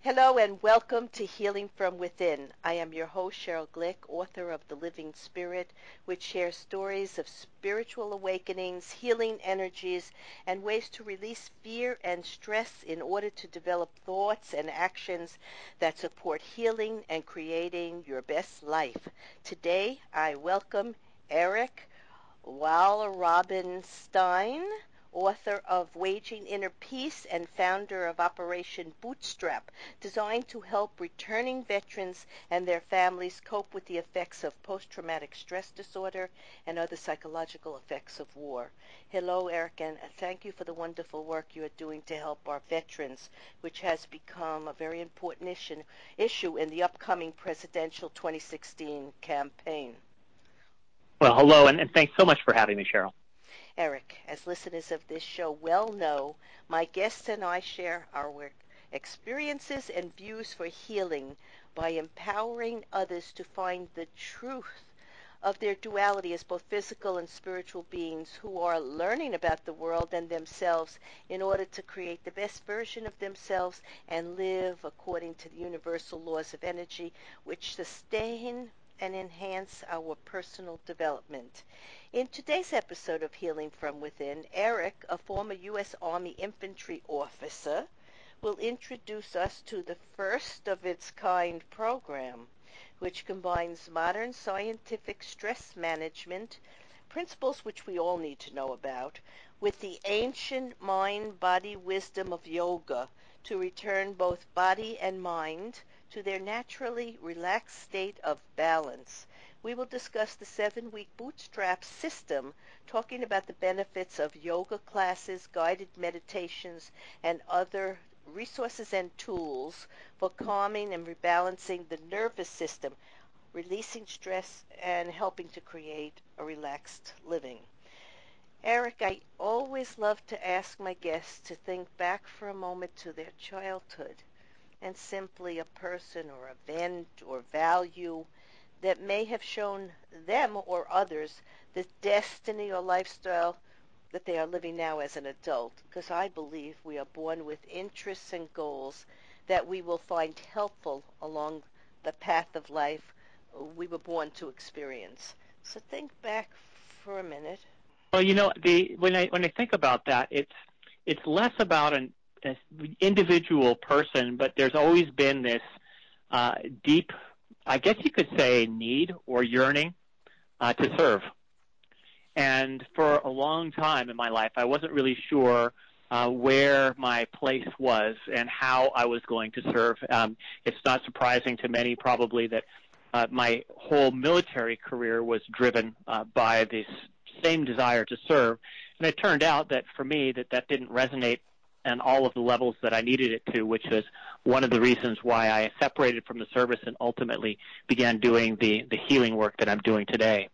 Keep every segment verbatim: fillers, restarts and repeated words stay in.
Hello and welcome to Healing from Within. I am your host, Cheryl Glick, author of The Living Spirit, which shares stories of spiritual awakenings, healing energies, and ways to release fear and stress in order to develop thoughts and actions that support healing and creating your best life. Today, I welcome Eric Wallerabenshtein, author of Waging Inner Peace and founder of Operation Bootstrap, designed to help returning veterans and their families cope with the effects of post-traumatic stress disorder and other psychological effects of war. Hello, Eric, and thank you for the wonderful work you are doing to help our veterans, which has become a very important issue, issue in the upcoming presidential twenty sixteen campaign. Well, hello, and, and thanks so much for having me, Cheryl. Eric, as listeners of this show well know, my guests and I share our work, experiences and views for healing by empowering others to find the truth of their duality as both physical and spiritual beings who are learning about the world and themselves in order to create the best version of themselves and live according to the universal laws of energy which sustain and enhance our personal development. In today's episode of Healing from Within, Eric, a former U S Army infantry officer, will introduce us to the first of its kind program, which combines modern scientific stress management, principles which we all need to know about, with the ancient mind-body wisdom of yoga to return both body and mind to their naturally relaxed state of balance. We will discuss the seven-week bootstrap system, talking about the benefits of yoga classes, guided meditations, and other resources and tools for calming and rebalancing the nervous system, releasing stress, and helping to create a relaxed living. Eric, I always love to ask my guests to think back for a moment to their childhood and simply a person or event or value that may have shown them or others the destiny or lifestyle that they are living now as an adult, because I believe we are born with interests and goals that we will find helpful along the path of life we were born to experience. So think back for a minute. Well, you know, the when I when I think about that, it's it's less about an, an individual person, but there's always been this uh, deep, I guess you could say, need or yearning uh, to serve. And for a long time in my life, I wasn't really sure uh, where my place was and how I was going to serve. Um, it's not surprising to many probably that uh, my whole military career was driven uh, by this same desire to serve. And it turned out that for me that that didn't resonate on all of the levels that I needed it to, which was one of the reasons why I separated from the service and ultimately began doing the, the healing work that I'm doing today.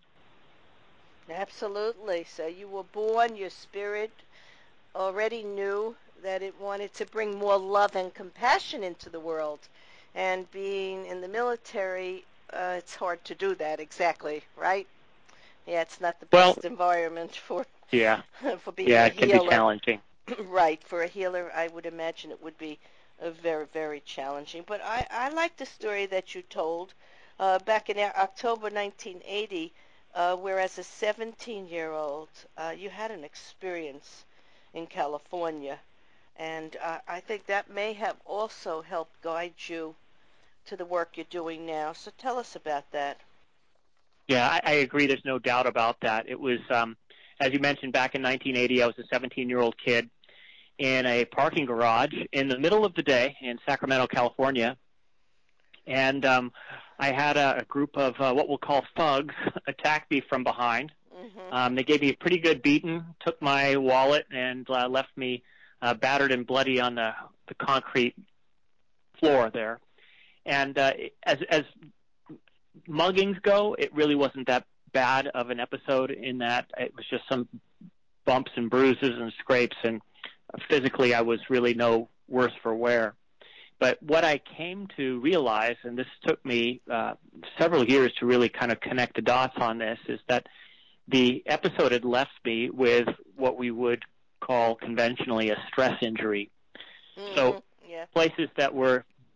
Absolutely. So you were born, your spirit already knew that it wanted to bring more love and compassion into the world. And being in the military, uh, it's hard to do that exactly, right? Yeah, it's not the Well, best environment for yeah, for being yeah, a it can be healer. challenging. Right, for a healer, I would imagine it would be uh, very, very challenging. But I, I like the story that you told uh, back in October nineteen eighty, uh, where as a seventeen-year-old, uh, you had an experience in California. And uh, I think that may have also helped guide you to the work you're doing now. So tell us about that. Yeah, I, I agree. There's no doubt about that. It was, um, as you mentioned, back in nineteen eighty, I was a seventeen-year-old kid in a parking garage in the middle of the day in Sacramento, California. And um, I had a, a group of uh, what we'll call thugs attack me from behind. Mm-hmm. Um, they gave me a pretty good beating, took my wallet, and uh, left me uh, battered and bloody on the, the concrete floor there. And uh, as, as muggings go, it really wasn't that bad of an episode in that it was just some bumps and bruises and scrapes, and physically I was really no worse for wear. But what I came to realize, and this took me uh, several years to really kind of connect the dots on this, is that the episode had left me with what we would call conventionally a stress injury. Mm-hmm. So Yeah. places that were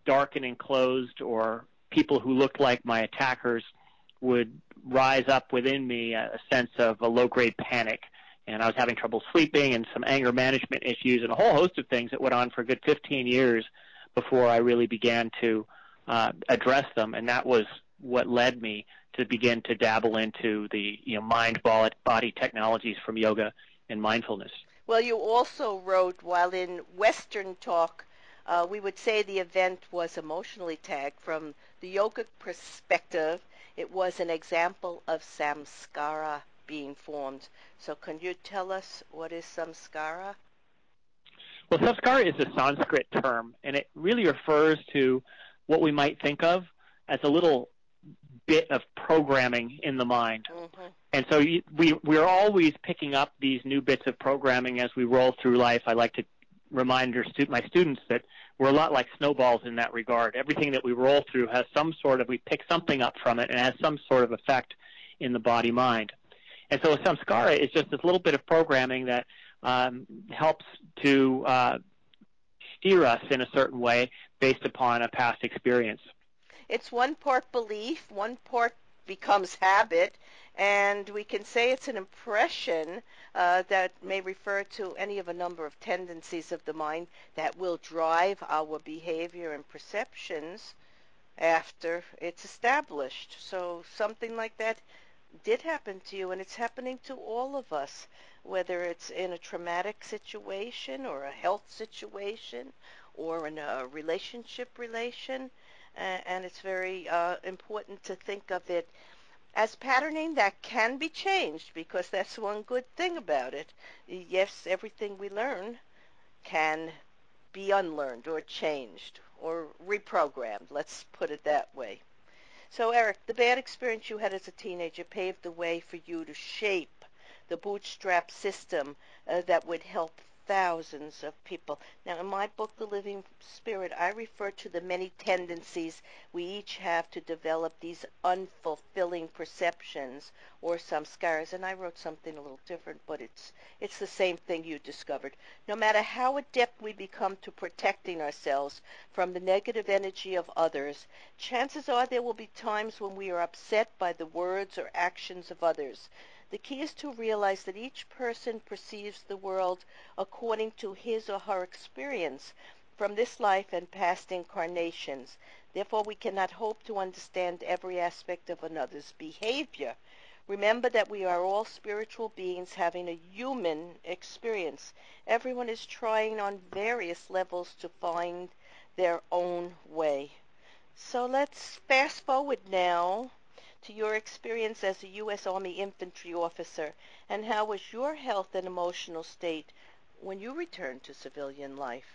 dark and enclosed, or people who looked like my attackers would rise up within me a sense of a low-grade panic. And I was having trouble sleeping and some anger management issues and a whole host of things that went on for a good fifteen years before I really began to uh, address them. And that was what led me to begin to dabble into the you know mind-body technologies from yoga and mindfulness. Well, you also wrote, while in Western talk, uh, we would say the event was emotionally tagged. From the yogic perspective, it was an example of samskara being formed. So can you tell us what is samskara? Well, samskara is a Sanskrit term, and it really refers to what we might think of as a little bit of programming in the mind. Mm-hmm. And so we, we're always picking up these new bits of programming as we roll through life. I like to remind my students that we're a lot like snowballs in that regard. Everything that we roll through has some sort of, we pick something up from it and has some sort of effect in the body-mind. And so samskara is just this little bit of programming that um, helps to uh, steer us in a certain way based upon a past experience. It's one part belief, one part becomes habit, and we can say it's an impression uh, that may refer to any of a number of tendencies of the mind that will drive our behavior and perceptions after it's established. So something like that did happen to you, and it's happening to all of us, whether it's in a traumatic situation or a health situation or in a relationship relation. And it's very uh, important to think of it as patterning that can be changed, because that's one good thing about it. Yes, everything we learn can be unlearned or changed or reprogrammed. Let's put it that way. So, Eric, the bad experience you had as a teenager paved the way for you to shape the bootstrap system uh, that would help thousands of people. Now, in my book, The Living Spirit, I refer to the many tendencies we each have to develop these unfulfilling perceptions or samskaras. And I wrote something a little different, but it's it's the same thing you discovered. No matter how adept we become to protecting ourselves from the negative energy of others, chances are there will be times when we are upset by the words or actions of others. The key is to realize that each person perceives the world according to his or her experience from this life and past incarnations. Therefore, we cannot hope to understand every aspect of another's behavior. Remember that we are all spiritual beings having a human experience. Everyone is trying on various levels to find their own way. So let's fast forward now to your experience as a U S Army infantry officer, and how was your health and emotional state when you returned to civilian life?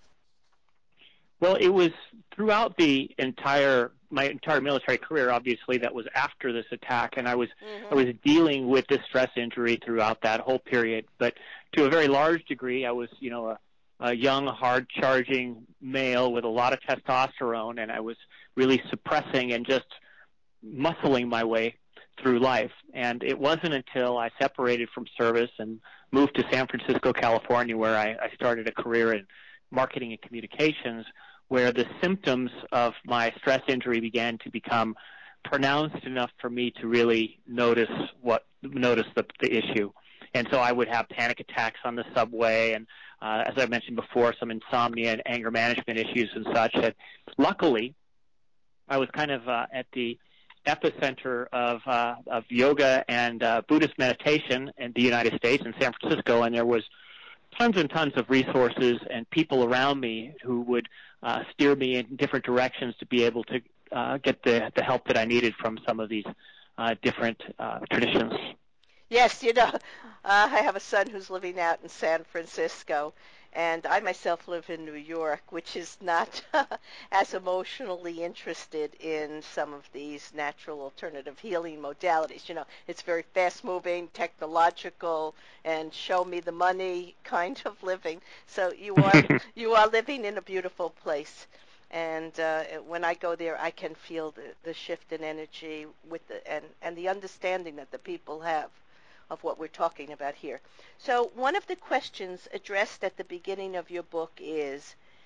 Well, it was throughout the entire my entire military career, obviously, that was after this attack, and I was mm-hmm. I was dealing with this stress injury throughout that whole period. But to a very large degree, I was, you know, a, a young, hard-charging male with a lot of testosterone, and I was really suppressing and just muscling my way through life. And it wasn't until I separated from service and moved to San Francisco, California, where I, I started a career in marketing and communications, where the symptoms of my stress injury began to become pronounced enough for me to really notice what notice the, the issue. And so I would have panic attacks on the subway, and uh, as I mentioned before, some insomnia and anger management issues and such. That luckily, I was kind of uh, at the epicenter of uh, of yoga and uh, Buddhist meditation in the United States, in San Francisco, and there was tons and tons of resources and people around me who would uh, steer me in different directions to be able to uh, get the, the help that I needed from some of these uh, different uh, traditions. Yes, you know, uh, I have a son who's living out in San Francisco, and I myself live in New York, which is not as emotionally interested in some of these natural alternative healing modalities. You know, it's very fast-moving, technological, and show me the money kind of living. So you are you are living in a beautiful place. And uh, when I go there, I can feel the, the shift in energy with the, and, and the understanding that the people have of what we're talking about here. So one of the questions addressed at the beginning of your book is,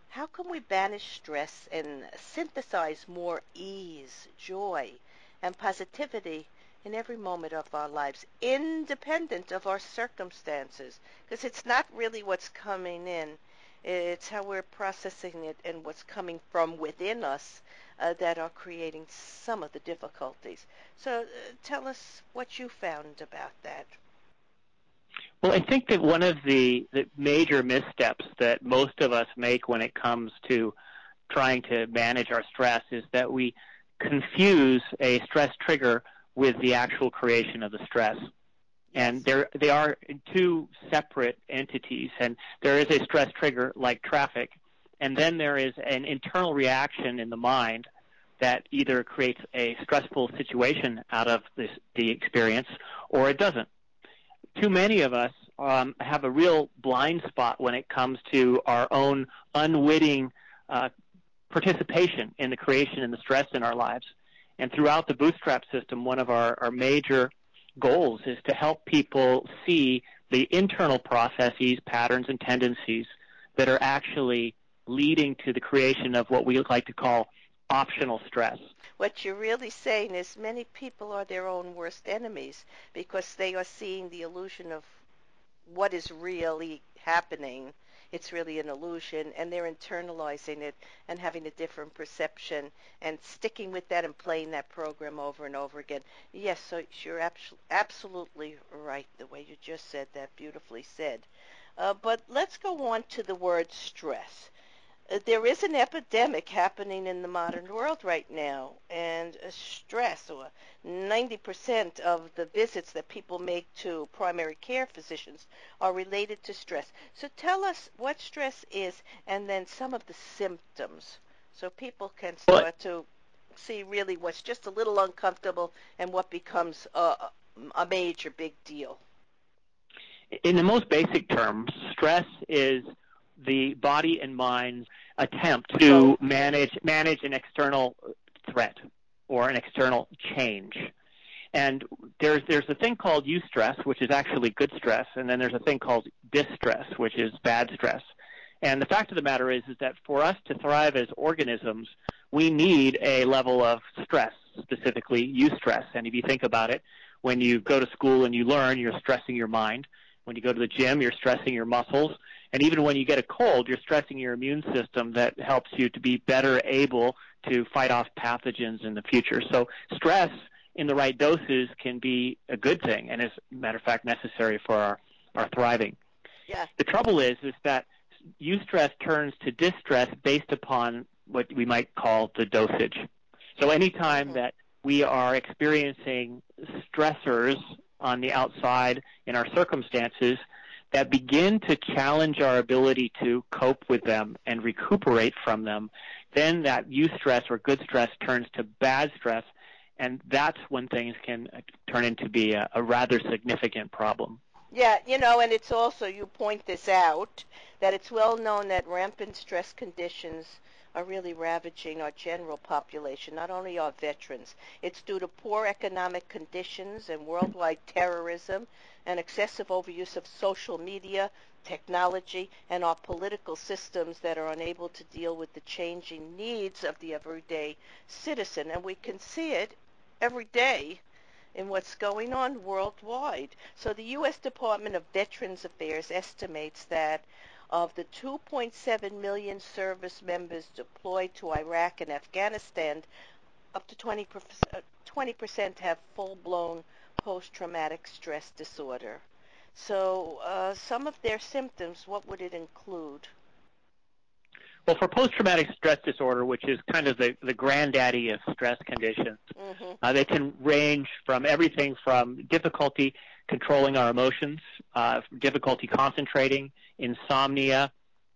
How can we banish stress and synthesize more ease, joy, and positivity in every moment of our lives, independent of our circumstances? Because it's not really what's coming in, it's how we're processing it and what's coming from within us uh, that are creating some of the difficulties. So uh, tell us what you found about that. Well, I think that one of the, the major missteps that most of us make when it comes to trying to manage our stress is that we confuse a stress trigger with the actual creation of the stress. And they're, they are two separate entities. And there is a stress trigger like traffic, and then there is an internal reaction in the mind that either creates a stressful situation out of this, the experience, or it doesn't. Too many of us um, have a real blind spot when it comes to our own unwitting uh, participation in the creation and the stress in our lives. And throughout the Bootstrap system, one of our, our major goals is to help people see the internal processes, patterns, and tendencies that are actually leading to the creation of what we like to call optional stress. What you're really saying is many people are their own worst enemies because they are seeing the illusion of what is really happening. It's really an illusion, and they're internalizing it and having a different perception and sticking with that and playing that program over and over again. Yes, so you're abso- absolutely right, the way you just said that, beautifully said. Uh, but let's go on to the word stress. Uh, there is an epidemic happening in the modern world right now, and uh, stress, or ninety percent of the visits that people make to primary care physicians are related to stress. So tell us what stress is and then some of the symptoms so people can start to see really what's just a little uncomfortable and what becomes a, a major big deal. In the most basic terms, stress is the body and mind's attempt to manage manage an external threat or an external change. And there's there's a thing called eustress, which is actually good stress, and then there's a thing called distress, which is bad stress. And the fact of the matter is, is that for us to thrive as organisms, we need a level of stress, specifically eustress. And if you think about it, when you go to school and you learn, you're stressing your mind. When you go to the gym, you're stressing your muscles. And even when you get a cold, you're stressing your immune system that helps you to be better able to fight off pathogens in the future. So stress in the right doses can be a good thing and, as a matter of fact, necessary for our, our thriving. Yeah. The trouble is, is that eustress turns to distress based upon what we might call the dosage. So anytime mm-hmm. that we are experiencing stressors on the outside in our circumstances that begin to challenge our ability to cope with them and recuperate from them, then that eustress or good stress turns to bad stress, and that's when things can turn into be a, a rather significant problem. Yeah, you know, and it's also, you point this out, that it's well known that rampant stress conditions are really ravaging our general population, not only our veterans. It's due to poor economic conditions and worldwide terrorism and excessive overuse of social media, technology, and our political systems that are unable to deal with the changing needs of the everyday citizen. And we can see it every day in what's going on worldwide. So the U S Department of Veterans Affairs estimates that of the two point seven million service members deployed to Iraq and Afghanistan, up to twenty percent have full-blown post-traumatic stress disorder. So uh, some of their symptoms, what would it include? Well, for post-traumatic stress disorder, which is kind of the, the granddaddy of stress conditions, mm-hmm. uh, they can range from everything from difficulty controlling our emotions, uh, difficulty concentrating, insomnia,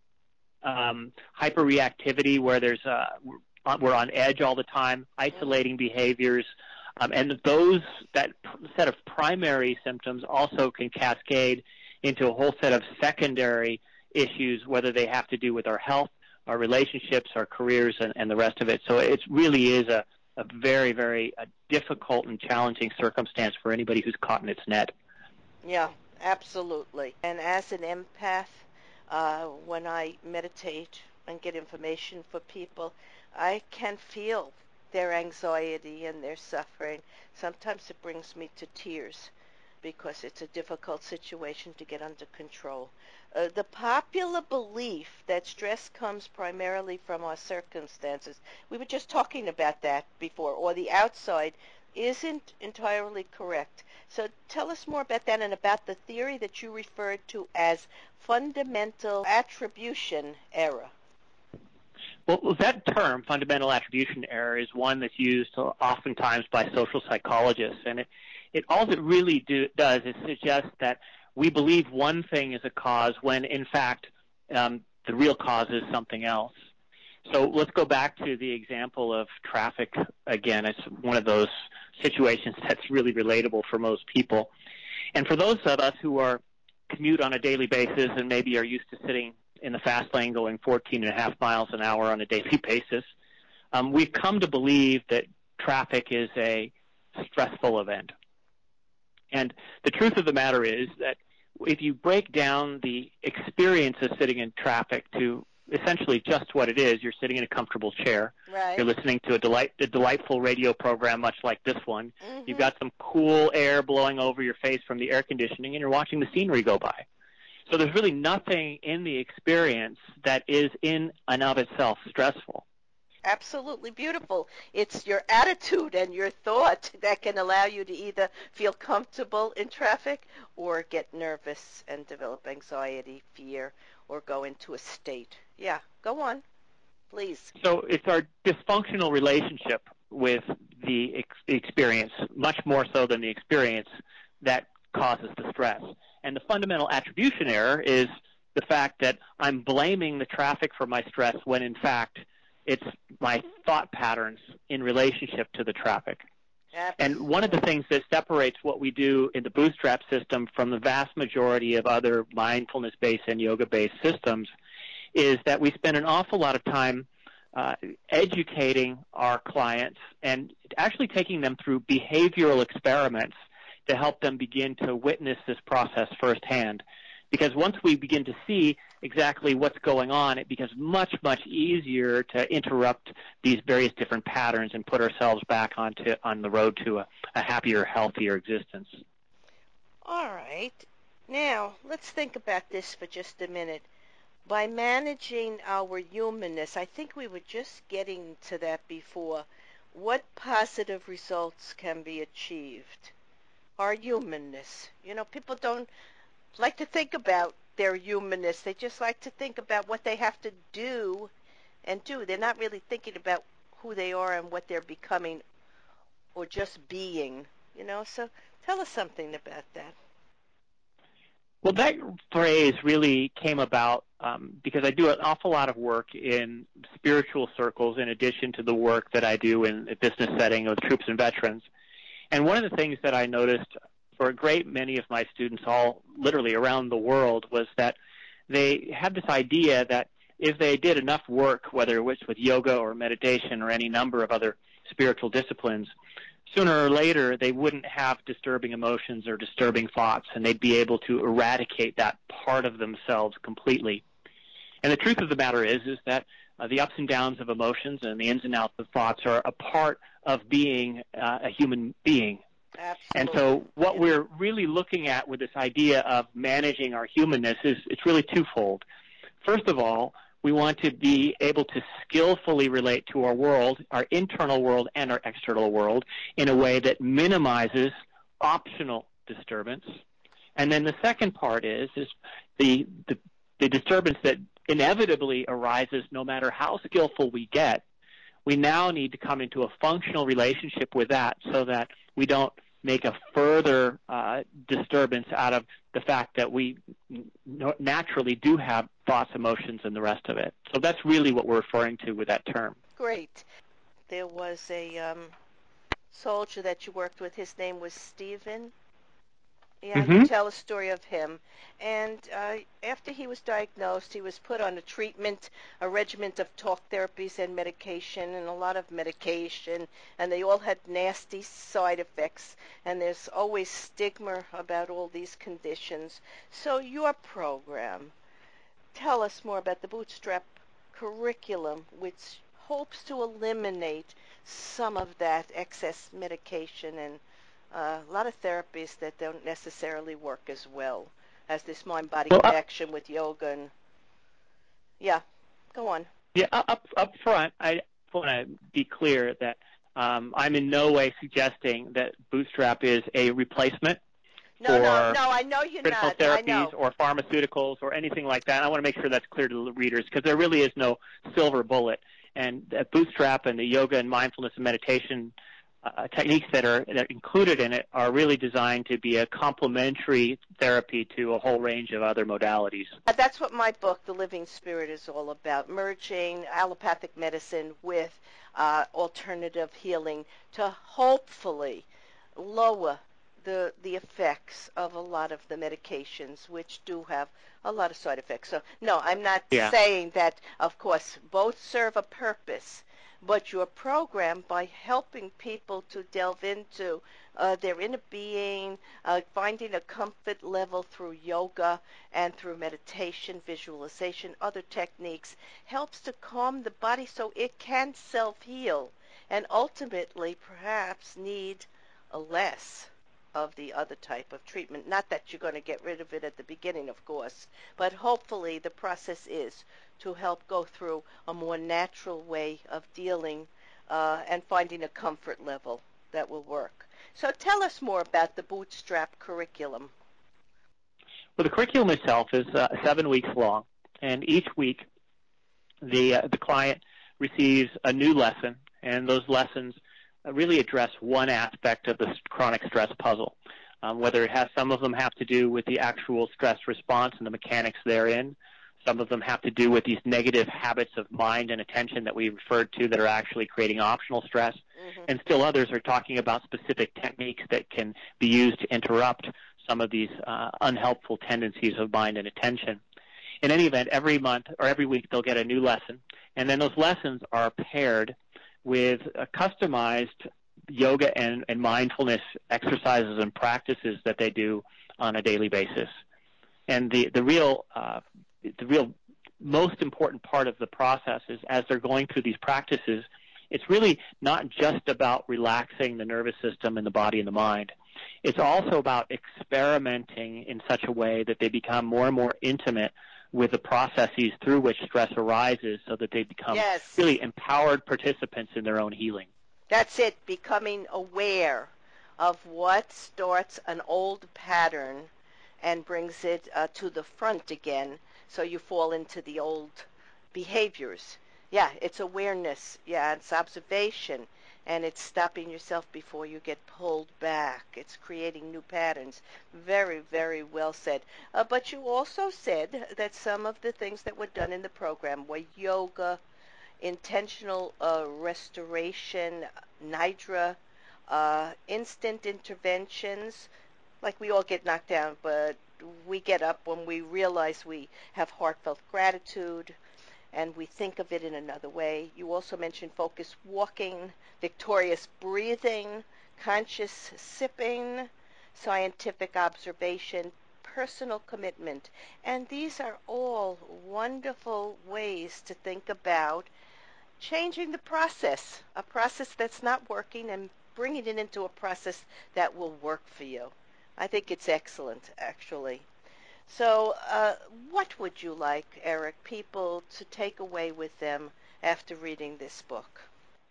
um, hyperreactivity, where there's uh, we're on edge all the time, isolating mm-hmm. behaviors, um, and those that set of primary symptoms also can cascade into a whole set of secondary issues, whether they have to do with our health, our relationships, our careers, and, and the rest of it. So it really is a, a very, very a difficult and challenging circumstance for anybody who's caught in its net. Yeah, absolutely. And as an empath, uh, when I meditate and get information for people, I can feel their anxiety and their suffering. Sometimes it brings me to tears because it's a difficult situation to get under control. Uh, the popular belief that stress comes primarily from our circumstances, we were just talking about that before, or the outside, isn't entirely correct. So tell us more about that and about the theory that you referred to as fundamental attribution error. Well, that term, fundamental attribution error, is one that's used oftentimes by social psychologists, and it, it all it really do, does is suggest that we believe one thing is a cause when, in fact, um, the real cause is something else. So let's go back to the example of traffic again. It's one of those situations that's really relatable for most people. And for those of us who are commute on a daily basis and maybe are used to sitting in the fast lane going fourteen and a half miles an hour on a daily basis, um, we've come to believe that traffic is a stressful event. And the truth of the matter is that if you break down the experience of sitting in traffic to essentially just what it is, you're sitting in a comfortable chair. Right. You're listening to a, delight, a delightful radio program much like this one. Mm-hmm. You've got some cool air blowing over your face from the air conditioning, and you're watching the scenery go by. So there's really nothing in the experience that is in and of itself stressful. Absolutely beautiful. It's your attitude and your thought that can allow you to either feel comfortable in traffic or get nervous and develop anxiety, fear, or go into a state. Yeah, go on, please. So it's our dysfunctional relationship with the ex- experience, much more so than the experience, that causes the stress. And the fundamental attribution error is the fact that I'm blaming the traffic for my stress when, in fact, it's my thought patterns in relationship to the traffic. Absolutely. And one of the things that separates what we do in the Bootstrap system from the vast majority of other mindfulness-based and yoga-based systems is that we spend an awful lot of time uh, educating our clients and actually taking them through behavioral experiments to help them begin to witness this process firsthand. Because once we begin to see exactly what's going on, it becomes much, much easier to interrupt these various different patterns and put ourselves back onto on the road to a, a happier, healthier existence. All right. Now, let's think about this for just a minute. By managing our humanness, I think we were just getting to that before, what positive results can be achieved? Our humanness. You know, people don't like to think about their humanness. They just like to think about what they have to do and do. They're not really thinking about who they are and what they're becoming or just being, you know. So tell us something about that. Well, that phrase really came about um, because I do an awful lot of work in spiritual circles in addition to the work that I do in a business setting with troops and veterans. And one of the things that I noticed for a great many of my students all literally around the world was that they had this idea that if they did enough work, whether it was with yoga or meditation or any number of other spiritual disciplines, sooner or later they wouldn't have disturbing emotions or disturbing thoughts, and they'd be able to eradicate that part of themselves completely. And the truth of the matter is, is that uh, the ups and downs of emotions and the ins and outs of thoughts are a part of being uh, a human being. Absolutely. And so what we're really looking at with this idea of managing our humanness is it's really twofold. First of all, we want to be able to skillfully relate to our world, our internal world and our external world, in a way that minimizes optional disturbance. And then the second part is, is the, the, the disturbance that inevitably arises no matter how skillful we get. We now need to come into a functional relationship with that so that we don't make a further uh, disturbance out of the fact that we n- naturally do have thoughts, emotions, and the rest of it. So that's really what we're referring to with that term. Great. There was a um, soldier that you worked with. His name was Stephen. Yeah, Mm-hmm. you tell a story of him. And uh, after he was diagnosed, he was put on a treatment, a regimen of talk therapies and medication, and a lot of medication, and they all had nasty side effects, and there's always stigma about all these conditions. So your program, tell us more about the Bootstrap curriculum which hopes to eliminate some of that excess medication and uh, a lot of therapies that don't necessarily work as well as this mind-body Well, up, connection with yoga. And yeah, go on. yeah, up up front, I want to be clear that um, I'm in no way suggesting that Bootstrap is a replacement No, no, for no, I know you're traditional not. I therapies know. or pharmaceuticals or anything like that. I want to make sure that's clear to the readers because there really is no silver bullet. And uh, Bootstrap and the yoga and mindfulness and meditation uh, techniques that are, that are included in it are really designed to be a complementary therapy to a whole range of other modalities. Uh, That's what my book, The Living Spirit, is all about, merging allopathic medicine with uh, alternative healing to hopefully lower the the effects of a lot of the medications, which do have a lot of side effects. So, no, I'm not Yeah. saying that, of course, both serve a purpose, but your program, by helping people to delve into uh, their inner being, uh, finding a comfort level through yoga and through meditation, visualization, other techniques, helps to calm the body so it can self-heal and ultimately perhaps need a less of the other type of treatment. Not that you're going to get rid of it at the beginning, of course, but hopefully the process is to help go through a more natural way of dealing uh, and finding a comfort level that will work. So tell us more about the Bootstrap curriculum. Well, the curriculum itself is uh, seven weeks long, and each week the uh, the client receives a new lesson, and those lessons uh, really address one aspect of the chronic stress puzzle. Um, whether it has some of them have to do with the actual stress response and the mechanics therein. Some of them have to do with these negative habits of mind and attention that we referred to that are actually creating optional stress. Mm-hmm. And still others are talking about specific techniques that can be used to interrupt some of these uh, unhelpful tendencies of mind and attention. In any event, every month or every week they'll get a new lesson, and then those lessons are paired with a customized yoga and, and mindfulness exercises and practices that they do on a daily basis. And the, the real uh, the real most important part of the process is as they're going through these practices, it's really not just about relaxing the nervous system and the body and the mind. It's also about experimenting in such a way that they become more and more intimate with the processes through which stress arises so that they become Yes. really empowered participants in their own healing. That's it, becoming aware of what starts an old pattern and brings it uh, to the front again, so you fall into the old behaviors. Yeah, it's awareness. Yeah, it's observation. And it's stopping yourself before you get pulled back. It's creating new patterns. Very, very well said. Uh, but you also said that some of the things that were done in the program were yoga, intentional uh, restoration, nidra, uh, instant interventions. Like, we all get knocked down, but we get up when we realize we have heartfelt gratitude and we think of it in another way. You also mentioned focused walking, victorious breathing, conscious sipping, scientific observation, personal commitment. And these are all wonderful ways to think about changing the process, a process that's not working, and bringing it into a process that will work for you. I think it's excellent, actually. So, uh, what would you like, Eric, people to take away with them after reading this book?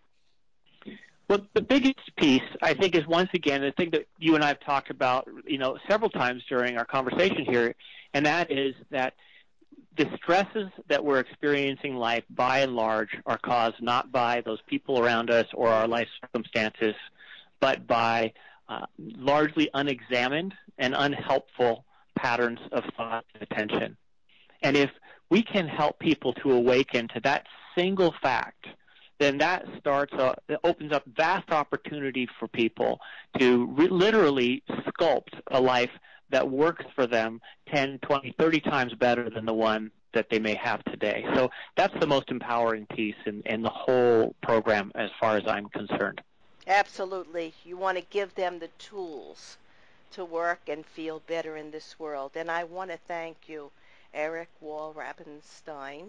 Well, the biggest piece, I think, is once again the thing that you and I have talked about, you know, several times during our conversation here, and that is that the stresses that we're experiencing in life, by and large, are caused not by those people around us or our life circumstances, but by uh, largely unexamined and unhelpful patterns of thought and attention. And if we can help people to awaken to that single fact, then that starts, a, it opens up vast opportunity for people to re- literally sculpt a life that works for them ten, twenty, thirty times better than the one that they may have today. So that's the most empowering piece in, in the whole program as far as I'm concerned. Absolutely. You want to give them the tools to work and feel better in this world. And I want to thank you, Eric Wall Rabenstein,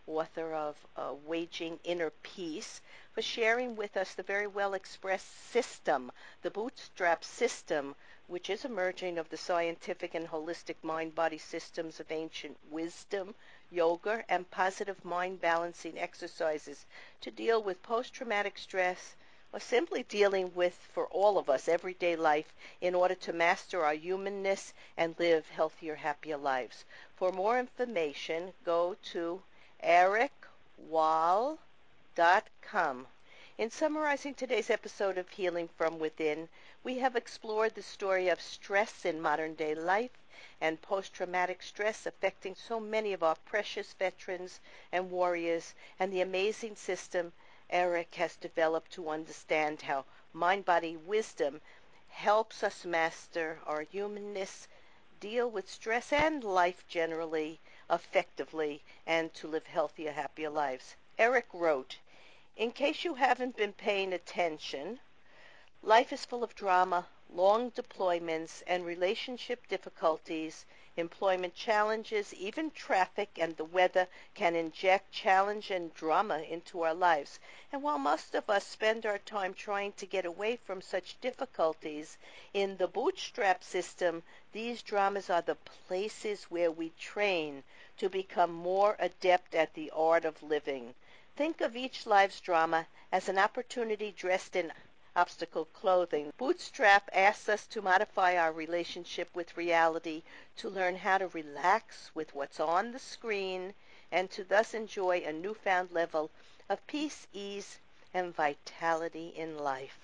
author of uh, Waging Inner Peace, for sharing with us the very well-expressed system, the bootstrap system, which is a merging of the scientific and holistic mind-body systems of ancient wisdom, yoga, and positive mind balancing exercises to deal with post-traumatic stress, or simply dealing with, for all of us, everyday life in order to master our humanness and live healthier, happier lives. For more information, go to eric wall dot com. In summarizing today's episode of Healing from Within, we have explored the story of stress in modern-day life and post-traumatic stress affecting so many of our precious veterans and warriors, and the amazing system Eric has developed to understand how mind-body wisdom helps us master our humanness, deal with stress and life generally effectively, and to live healthier, happier lives. Eric wrote, "In case you haven't been paying attention, life is full of drama, long deployments, and relationship difficulties, employment challenges, even traffic and the weather can inject challenge and drama into our lives. And while most of us spend our time trying to get away from such difficulties, in the bootstrap system, these dramas are the places where we train to become more adept at the art of living. Think of each life's drama as an opportunity dressed in obstacle clothing. Bootstrap asks us to modify our relationship with reality, to learn how to relax with what's on the screen, and to thus enjoy a newfound level of peace, ease, and vitality in life."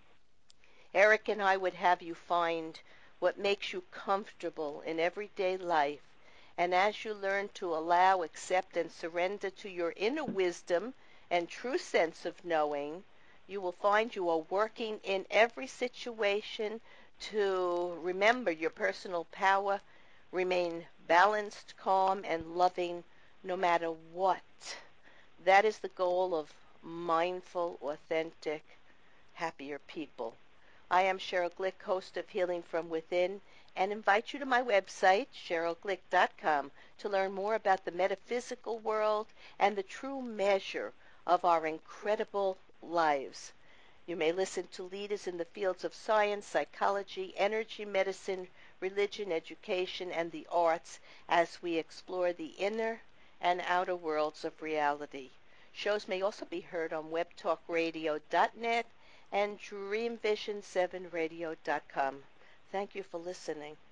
Eric and I would have you find what makes you comfortable in everyday life, and as you learn to allow, accept, and surrender to your inner wisdom and true sense of knowing, you will find you are working in every situation to remember your personal power, remain balanced, calm, and loving no matter what. That is the goal of mindful, authentic, happier people. I am Cheryl Glick, host of Healing from Within, and invite you to my website, cheryl glick dot com, to learn more about the metaphysical world and the true measure of our incredible lives. You may listen to leaders in the fields of science, psychology, energy, medicine, religion, education, and the arts as we explore the inner and outer worlds of reality. Shows may also be heard on web talk radio dot net and dream vision seven radio dot com. Thank you for listening.